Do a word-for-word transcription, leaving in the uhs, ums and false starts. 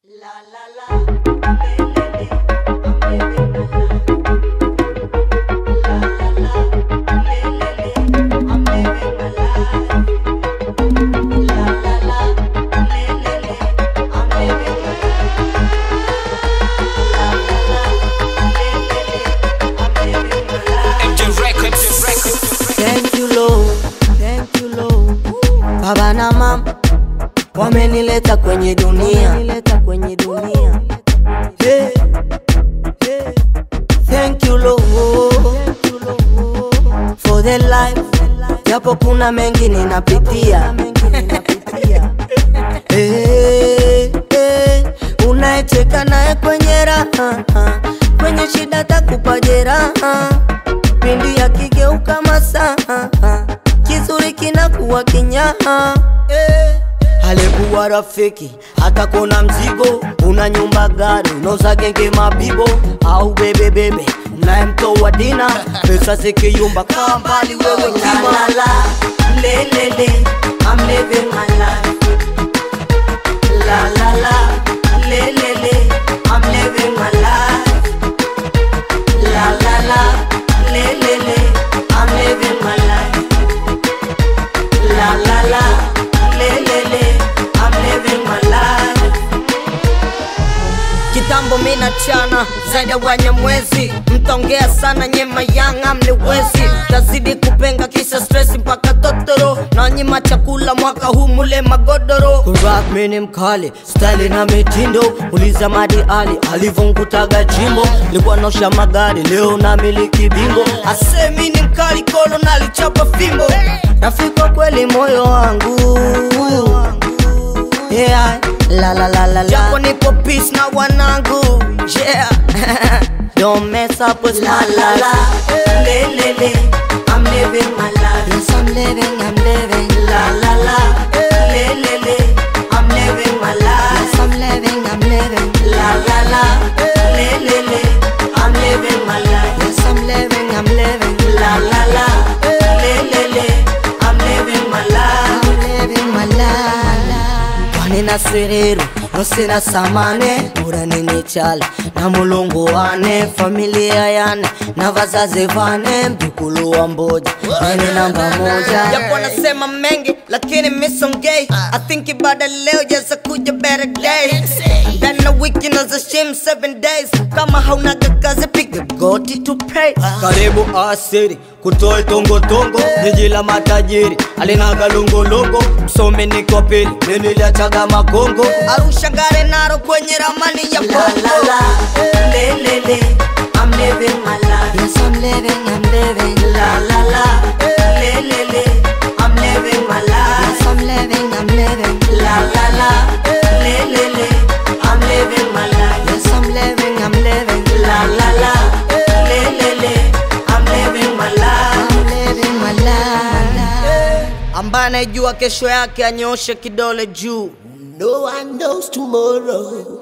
La la la, le le le, I'm living my life. La la la, le le le, I'm living my life. La la la, le le le, I'm living my life. La la la, le le le, I'm living my life. M J Records, Records. Thank you Lord, thank you Lord. Baba na mama wamenileta kwenye dunia, wamenileta kwenye dunia. Hey, hey. Thank you Lord, thank you Lord for the life. Japo kuna mengi ninapitia. Hey, hey. Unaecheka nae kwenye raha, kwenye shida takupa jeraha. Pindi ya kigeuka masaa, kizuri kinakuwa kinyaha. Hey. Alikuwa rafiki, hata kuna mzigo. Una nyumba gari, unoza genge mabibo. Au bebe bebe, unaye mtoa dina. Pesa zikiyumba kaa mbali wewe kima. La la la, le le le, I'm living my life. La la la, le le le, I'm living my life. La la la, le le le, I'm living my life. La la la, le le le, I'm living my life. Kitambo mina chana, zaidi ya wanyamwezi. Mtongea sana nyema yanga mniwezi. Tazidi kupenga kisha stress mpaka totoro. Na nyima chakula mwaka huu mule magodoro. Kurap mini mkali, style na mitindo. Uliza Madi Ali, alivongutaga jimbo. Likuwa nosha magari, leo na miliki bingo. Ase mini mkali kolo na lichapa fimbo. Rafiko kweli moyo wangu, yeah, la la la la la. Japo nipo peace na wanangu, yeah. Don't mess up with La my la la, life. le le le, I'm living my life. Yes, I'm living, I'm living. La la la, le le le, I'm living my life. Yes, I'm living, I'm living. La la la, le le le, I'm living my life. Yes, I'm living, I'm living. La la la, le le le, I'm living my life. I'm living my life. Kwani na siriru, nosina samane. Ura nini chale, na mulungu wane. Familia yane, na vazazi vane. Mtukulu wa mboja, nini namba moja. Japo nasema mengi, lakini misongei. I think ibada leo jasa kuja better days. Ndani na wiki naza shim seven days. Kama hauna kazi piga goti to pray. Karibu asiri, kutoe tongo tongo. Jiji la matajiri, alinaga lungo lungo. Msome niko pili, mimi liachaga makongo. Arusha ngare naro kwenye ramani ya La la la, le le le, I'm living my life. Yes, I'm living, I'm living. La la la, le le le, I'm living my life. Yes, I'm living, I'm living. La la la, le le le, I'm living my life. Yes, I'm living, I'm living. La la la, le le le, I'm living my life. I'm living my life. Ambaye anajua kesho yake anyoshe kidole juu. No one knows tomorrow.